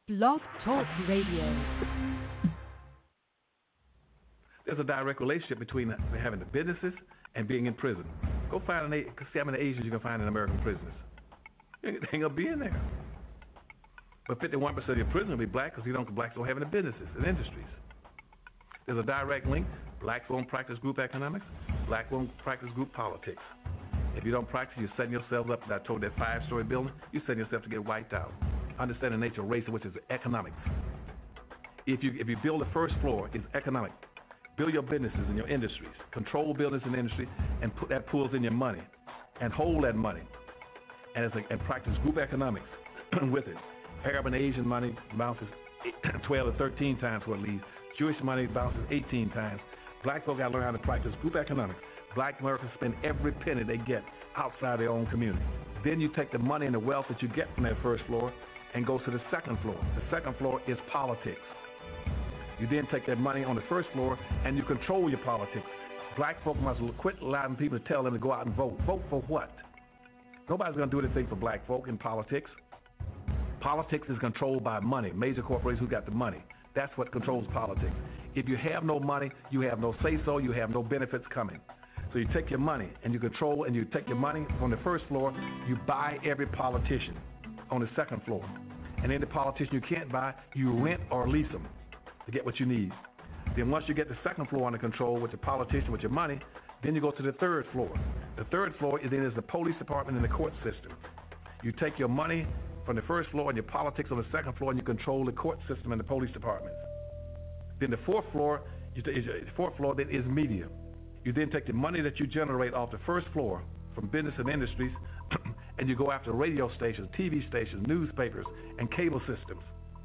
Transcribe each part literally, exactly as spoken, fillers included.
Blog Talk Radio. There's a direct relationship between having the businesses and being in prison. Go find an, see how many Asians you can find in American prisons. They ain't gonna be in there. But fifty-one percent of your prison will be black because you don't blacks don't have any businesses and industries. There's a direct link. Blacks won't practice group economics. Black won't practice group politics. If you don't practice, you're setting yourself up. I told that five-story building, you're setting yourself to get wiped out. Understand the nature of race, which is economics. If you if you build the first floor, it's economic. Build your businesses and your industries. Control business and industry, and put that pulls in your money, and hold that money, and it's a, and practice group economics with it. Arab and Asian money bounces twelve to thirteen times what it leaves. Jewish money bounces eighteen times. Black folk got to learn how to practice group economics. Black Americans spend every penny they get outside their own community. Then you take the money and the wealth that you get from that first floor and go to the second floor. The second floor is politics. You then take that money on the first floor and you control your politics. Black folk must quit allowing people to tell them to go out and vote. Vote for what? Nobody's going to do anything for black folk in politics. Politics is controlled by money, major corporations who got the money. That's what controls politics. If you have no money, you have no say-so, you have no benefits coming. So you take your money and you control, and you take your money on the first floor, you buy every politician on the second floor. And any politician you can't buy, you rent or lease them to get what you need. Then once you get the second floor under control with the politician, with your money, then you go to the third floor. The third floor is then is the police department and the court system. You take your money from the first floor and your politics on the second floor, and you control the court system and the police departments. Then the fourth floor, is the fourth floor then is media. You then take the money that you generate off the first floor from business and industries, and you go after radio stations, T V stations, newspapers, and cable systems,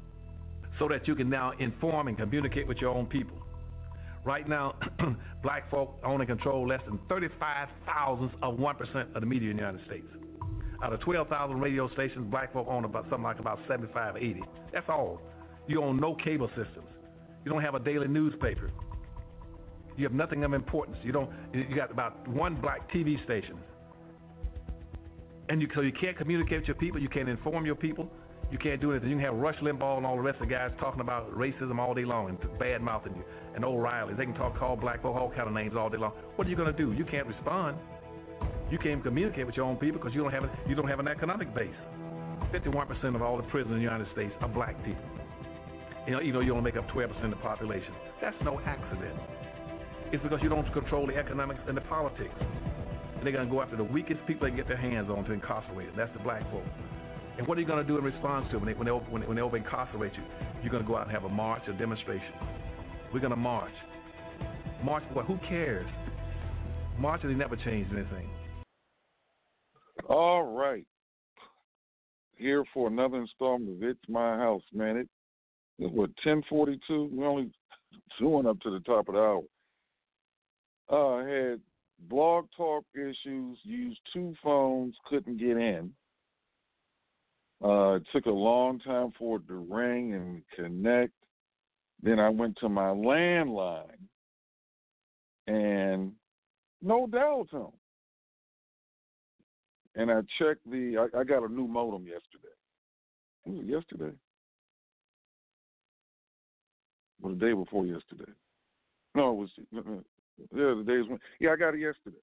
so that you can now inform and communicate with your own people. Right now, black folk own and control less than thirty-five thousandths of one percent of the media in the United States. Out of twelve thousand radio stations, black folk own about something like about seventy-five, eighty. That's all. You own no cable systems. You don't have a daily newspaper. You have nothing of importance. You don't. You got about one black T V station, and you so you can't communicate with your people. You can't inform your people. You can't do anything. You can have Rush Limbaugh and all the rest of the guys talking about racism all day long and bad mouthing you, and O'Reilly. They can talk, call black folk all kind of names all day long. What are you going to do? You can't respond. You can't communicate with your own people because you don't have a, you don't have an economic base. fifty-one percent of all the prisoners in the United States are black people. You know, you know, you only make up twelve percent of the population. That's no accident. It's because you don't control the economics and the politics. And they're going to go after the weakest people they can get their hands on to incarcerate them. That's the black folk. And what are you going to do in response to them when they, when they, when they, when they over incarcerate you? You're going to go out and have a march, a demonstration. We're going to march. March for what? Who cares? March has never changed anything. All right. Here for another installment of It's My House, man. It, it was ten forty-two. We're only going up to the top of the hour. Uh, I had blog talk issues, used two phones, couldn't get in. Uh, it took a long time for it to ring and connect. Then I went to my landline, and no dial tone. And I checked the, I, I got a new modem yesterday. Was it yesterday? Well, the day before yesterday. No, it was, yeah, the days when, yeah, I got it yesterday.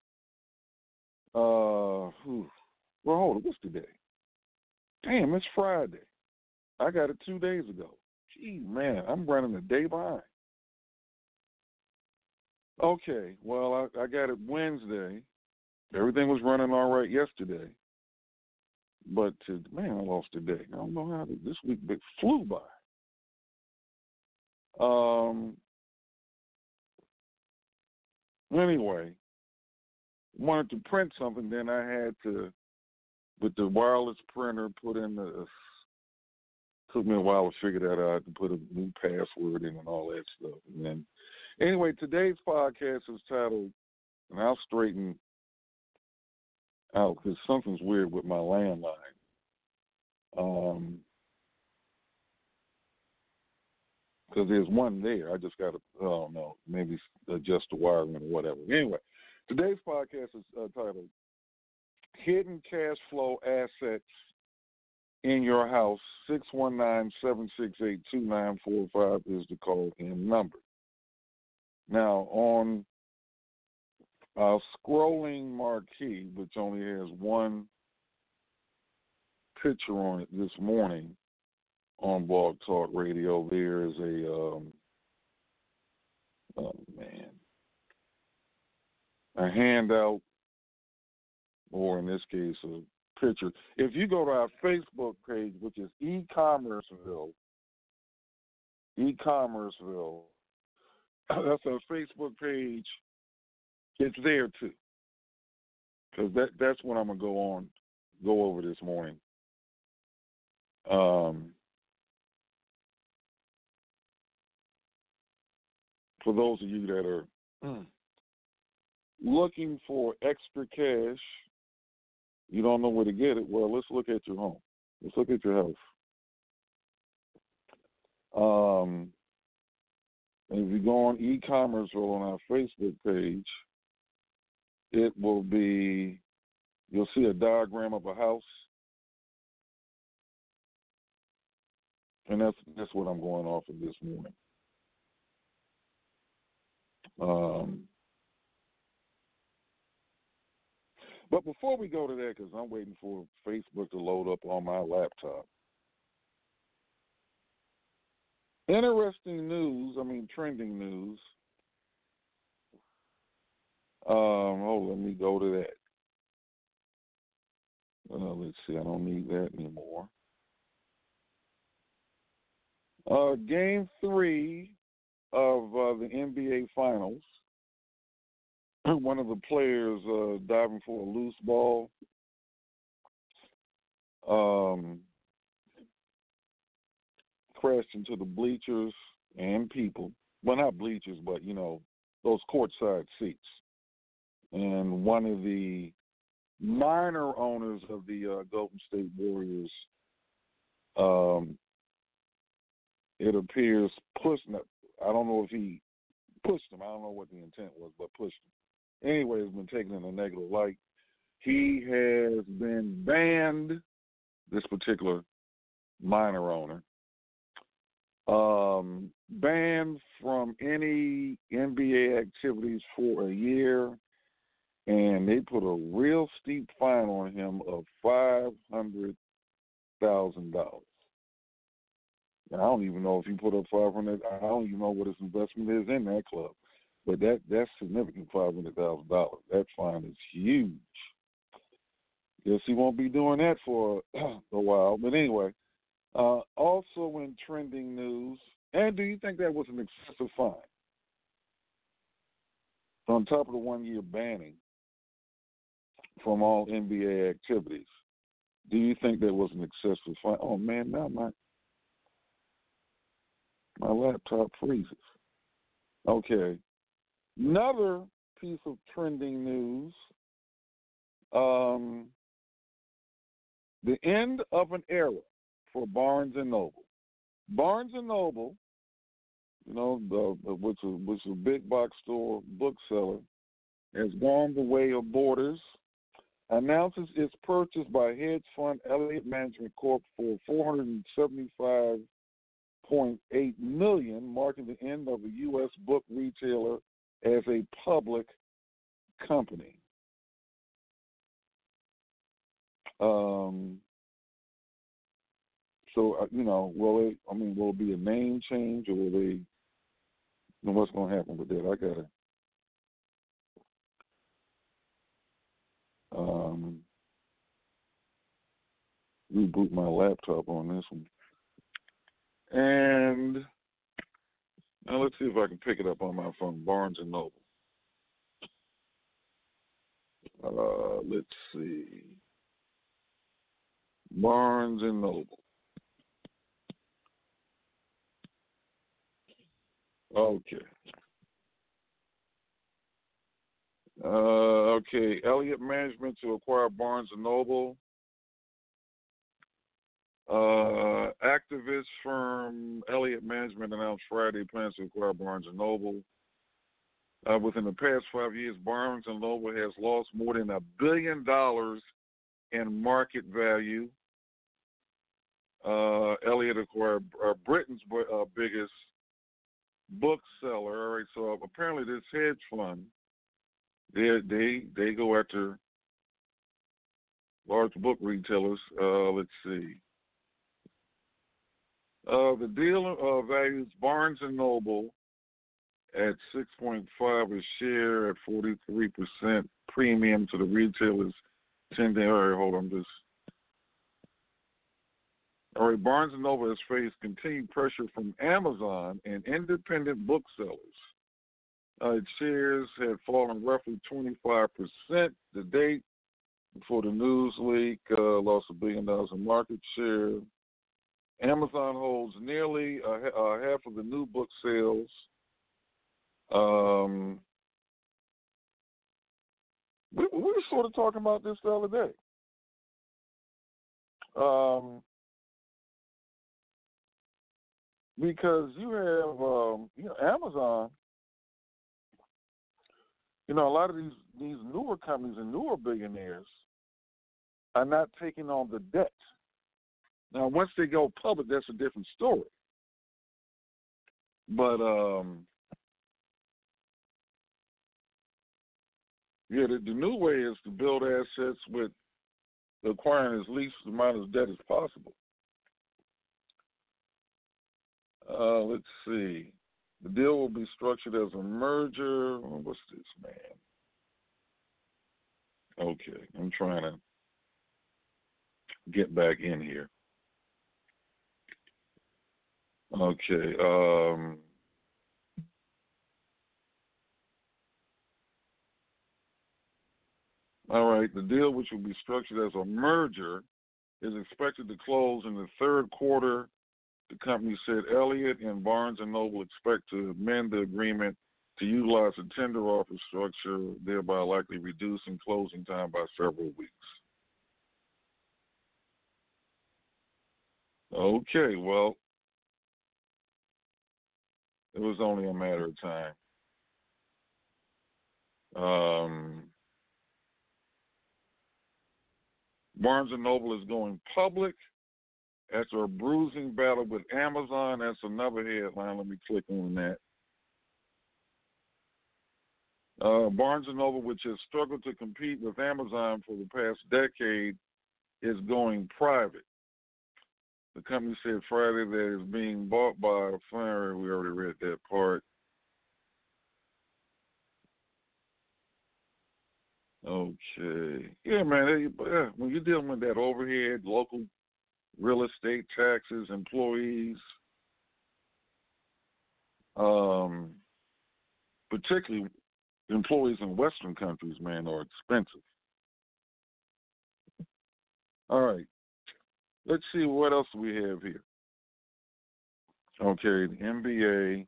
Uh, whew. Well, hold on, what's today? Damn, it's Friday. I got it two days ago. Gee, man, I'm running a day behind. Okay, well, I, I got it Wednesday. Everything was running all right yesterday. But, to, man, I lost a day. I don't know how to, this week it flew by. Um. Anyway, wanted to print something, then I had to, with the wireless printer, put in the, took me a while to figure that out, to put a new password in and all that stuff. And then, anyway, today's podcast is titled, and I'll straighten out because something's weird with my landline. Um, because there's one there. I just got to, I don't know, maybe adjust the wiring or whatever. Anyway, today's podcast is uh, titled Hidden Cash Flow Assets in your house. six one nine, seven six eight, two nine four five is the call-in number. Now, on our scrolling marquee, which only has one picture on it this morning on Blog Talk Radio, there is a, um, oh man, a handout, or in this case, a picture. If you go to our Facebook page, which is e-commerceville, e-commerceville, that's our Facebook page. It's there too, because that that's what I'm gonna go on, go over this morning. Um, for those of you that are mm, looking for extra cash, you don't know where to get it. Well, let's look at your home. Let's look at your house. Um, and if you go on e-commerce or on our Facebook page, it will be, you'll see a diagram of a house. And that's that's what I'm going off of this morning. Um, but before we go to that, because I'm waiting for Facebook to load up on my laptop. Interesting news, I mean trending news. Um, oh, let me go to that. Uh, let's see, I don't need that anymore. Uh, game three of uh, the N B A Finals. One of the players uh, diving for a loose ball. Um, crashed into the bleachers and people. Well, not bleachers, but, you know, those courtside seats. And one of the minor owners of the uh, Golden State Warriors, um, it appears, pushed him. I don't know if he pushed him. I don't know what the intent was, but pushed him. Anyway, it's been taken in a negative light. He has been banned, this particular minor owner, um, banned from any N B A activities for a year, and they put a real steep fine on him of five hundred thousand dollars. And I don't even know if he put up five hundred. I don't even know what his investment is in that club, but that that's significant. Five hundred thousand dollars. That fine is huge. Guess he won't be doing that for a while. But anyway, uh, also in trending news, and do you think that was an excessive fine? So on top of the one-year banning from all N B A activities, do you think that was an excessive fine? Oh man, now my my laptop freezes. Okay, another piece of trending news. Um, the end of an era for Barnes and Noble. Barnes and Noble, you know, the, the, which, is, which is a big box store bookseller, has gone the way of Borders, announces its purchase by hedge fund Elliott Management Corp for four hundred seventy-five point eight million dollars, marking the end of the U S book retailer as a public company. Um, so, uh, you know, will it, I mean, will it be a name change, or will they, you know, what's going to happen with that? I got to, um, reboot my laptop on this one. And now let's see if I can pick it up on my phone, Barnes and Noble. Uh, let's see. Barnes and Noble. Okay. Uh, okay. Elliott Management to acquire Barnes and Noble. Uh, activist firm Elliott Management announced Friday plans to acquire Barnes and Noble. Uh, within the past five years, Barnes and Noble has lost more than a billion dollars in market value. Uh, Elliott acquired uh, Britain's uh, biggest bookseller. All right, so apparently this hedge fund, they they they go after large book retailers. Uh, let's see. Uh, the deal uh, values Barnes and Noble at six point five a share at forty-three percent premium to the retailer's ten-day. All right, hold on, just. All right, Barnes and Noble has faced continued pressure from Amazon and independent booksellers. Uh, its shares had fallen roughly twenty-five percent to date before the news leak, uh, lost a billion dollars in market share. Amazon holds nearly uh, uh, half of the new book sales. Um, we, we were sort of talking about this the other day. Um, because you have, um, you know, Amazon, you know, a lot of these, these newer companies and newer billionaires are not taking on the debt. Now, once they go public, that's a different story. But, um, yeah, the, the new way is to build assets with acquiring as least amount of debt as possible. Uh, let's see. The deal will be structured as a merger. What's this, man? Okay, I'm trying to get back in here. Okay. Um, all right. The deal, which will be structured as a merger, is expected to close in the third quarter. The company said Elliott and Barnes and Noble expect to amend the agreement to utilize a tender offer structure, thereby likely reducing closing time by several weeks. Okay, well, it was only a matter of time. Um, Barnes and Noble is going public after a bruising battle with Amazon. That's another headline. Let me click on that. Uh, Barnes and Noble, which has struggled to compete with Amazon for the past decade, is going private. The company said Friday that it's being bought by a firm. We already read that part. Okay. Yeah, man. They, when you're dealing with that overhead, local real estate taxes, employees, um, particularly employees in Western countries, man, are expensive. All right. Let's see what else we have here. Okay, the N B A,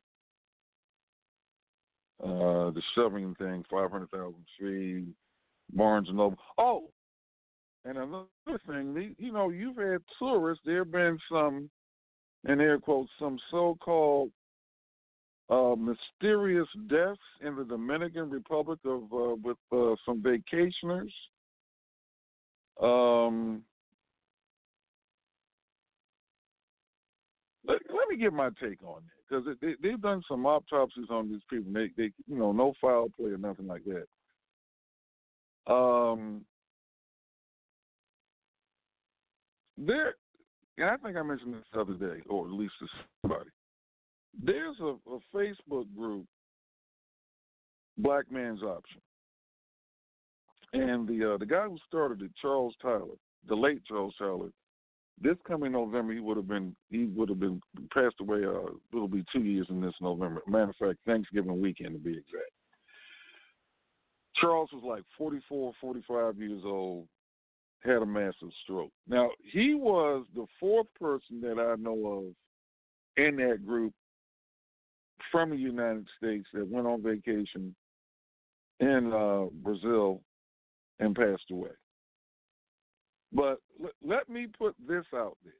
uh, the shoving thing, five hundred thousand feet, Barnes and Noble. Oh, and another thing, you know, you've had tourists. There have been some, in air quotes, some so-called uh, mysterious deaths in the Dominican Republic of uh, with uh, some vacationers. Um, let, let me give my take on that, because they, they've done some autopsies on these people. They, they, you know, no foul play or nothing like that. Um, there, and I think I mentioned this the other day, or at least to somebody. There's a, a Facebook group, Black Man's Option, and the uh, the guy who started it, Charles Tyler, the late Charles Tyler. This coming November, he would have been he would have been passed away. Uh, it'll be two years in this November. Matter of fact, Thanksgiving weekend to be exact. Charles was like forty-four, forty-five years old, had a massive stroke. Now, he was the fourth person that I know of in that group from the United States that went on vacation in uh, Brazil and passed away. But l- let me put this out there.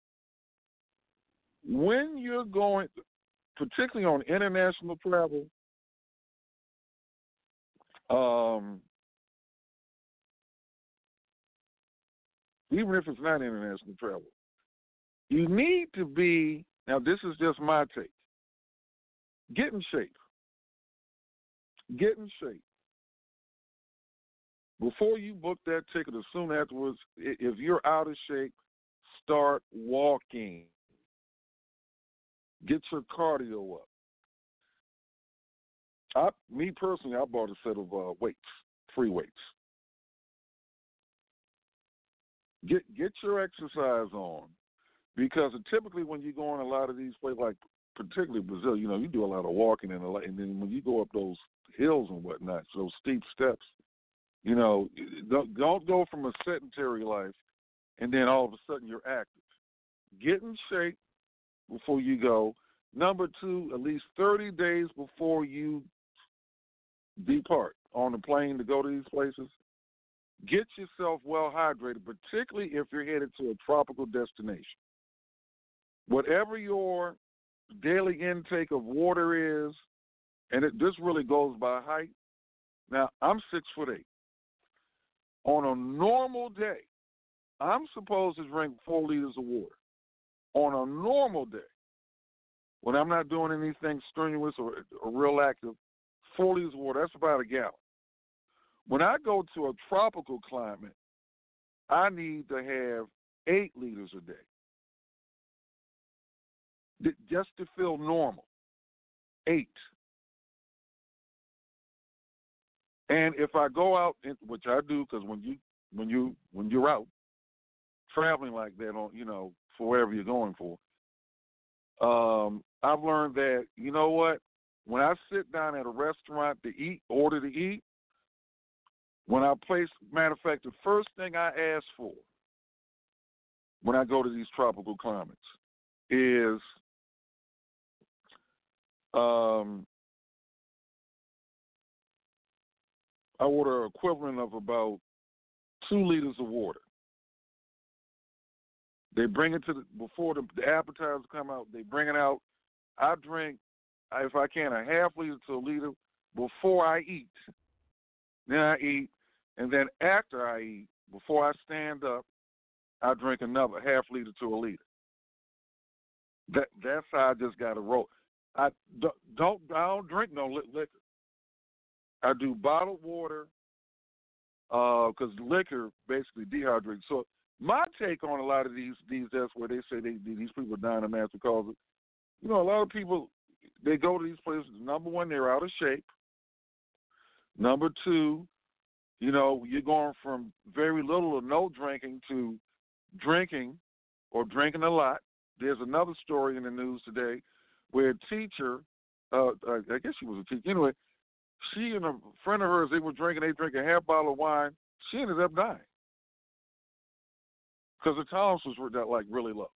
When you're going, particularly on international travel, um, even if it's not international travel, You need to be, now this is just my take, get in shape. Get in shape. Before you book that ticket or soon afterwards, if you're out of shape, start walking. Get your cardio up. I, me personally, I bought a set of uh, weights, free weights. Get get your exercise on, because typically when you go in a lot of these places, like particularly Brazil, you know, you do a lot of walking and a lot, and then when you go up those hills and whatnot, those steep steps, you know, don't, don't go from a sedentary life and then all of a sudden you're active. Get in shape before you go. Number two, at least thirty days before you depart on the plane to go to these places, get yourself well hydrated, particularly if you're headed to a tropical destination. Whatever your daily intake of water is, and it, this really goes by height. Now, I'm six foot eight. On a normal day, I'm supposed to drink four liters of water. On a normal day, when I'm not doing anything strenuous or, or real active, four liters of water, that's about a gallon. When I go to a tropical climate, I need to have eight liters a day just to feel normal. Eight. And if I go out, which I do, because when you when you when you're out traveling like that, on you know for wherever you're going for, um, I've learned that you know what, when I sit down at a restaurant to eat, order to eat, when I place, matter of fact, the first thing I ask for when I go to these tropical climates is um, I order an equivalent of about two liters of water. They bring it to the, before the, the appetizers come out, they bring it out. I drink, if I can, a half liter to a liter before I eat. Then I eat, and then after I eat, before I stand up, I drink another half liter to a liter. That that's how I just got to roll. I don't, don't I don't drink no liquor. I do bottled water because uh, liquor basically dehydrates. So my take on a lot of these these that's where they say they these people are dying of natural causes. You know, a lot of people, they go to these places. Number one, they're out of shape. Number two, you know, you're going from very little or no drinking to drinking or drinking a lot. There's another story in the news today where a teacher, uh, I guess she was a teacher. Anyway, she and a friend of hers, they were drinking, they drank a half bottle of wine. She ended up dying because the tolerances were that, like really low.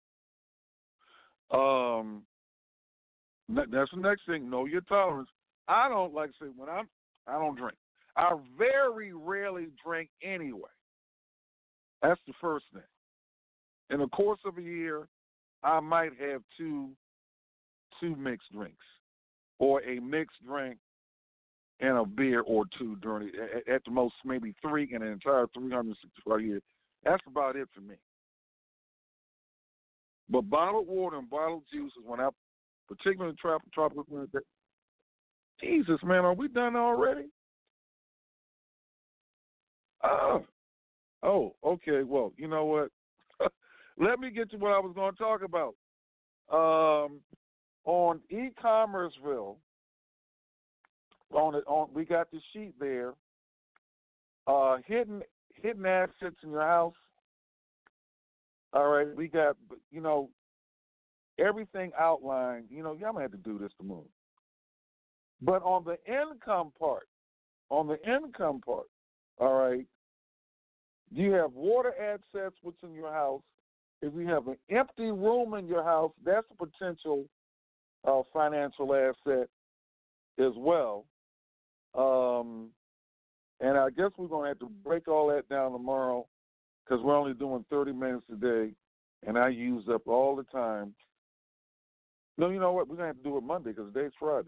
Um, that's the next thing. Know your tolerance. I don't like to say when I'm, I don't drink. I very rarely drink anyway. That's the first thing. In the course of a year, I might have two, two mixed drinks, or a mixed drink and a beer or two during it. At the most, maybe three in an entire three hundred sixty-five years. That's about it for me. But bottled water and bottled juices, when I, particularly in tropical, tropical, Jesus, man, are we done already? Oh, oh, okay. Well, you know what? Let me get to what I was going to talk about. Um, on e-commerceville, on it, on we got the sheet there. Uh, hidden hidden assets in your house. All right, we got you know everything outlined. You know, y'all might have to do this to move. But on the income part, on the income part, all right, you have water assets what's in your house. If you have an empty room in your house, that's a potential uh, financial asset as well. Um, and I guess we're going to have to break all that down tomorrow because we're only doing thirty minutes a day, and I use up all the time. No, you know what? We're going to have to do it Monday because today's Friday.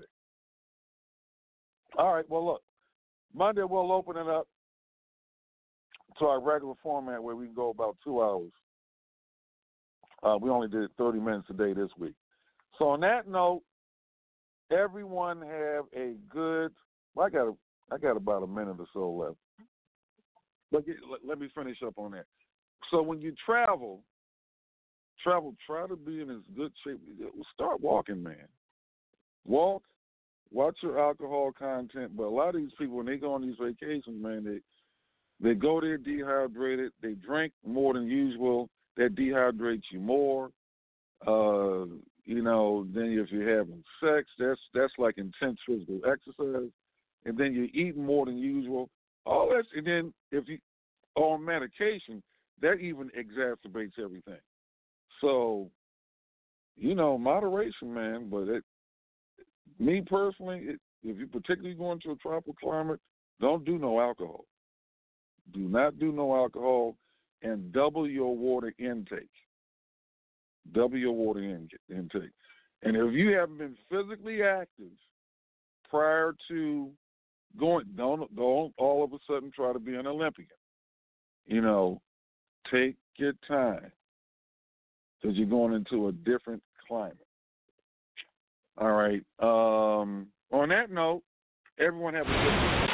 All right, well, look, Monday we'll open it up to our regular format where we can go about two hours. Uh, we only did thirty minutes a day this week. So on that note, everyone have a good. Well, I got a, I got about a minute or so left. But get, let, let me finish up on that. So when you travel, travel, try to be in as good shape. Start walking, man. Walk. Watch your alcohol content. But a lot of these people, when they go on these vacations, man, they they go there dehydrated. They drink more than usual. That dehydrates you more. Uh, you know, then if you're having sex, that's that's like intense physical exercise. And then you're eating more than usual. All that, and then if you on medication, that even exacerbates everything. So, you know, moderation, man. But it, me personally, it, if you particularly going to a tropical climate, don't do no alcohol. Do not do no alcohol, and double your water intake. Double your water in, intake. And if you haven't been physically active prior to going, don't don't all of a sudden try to be an Olympian. You know, take your time because you're going into a different climate. All right. Um, on that note, everyone have a good day.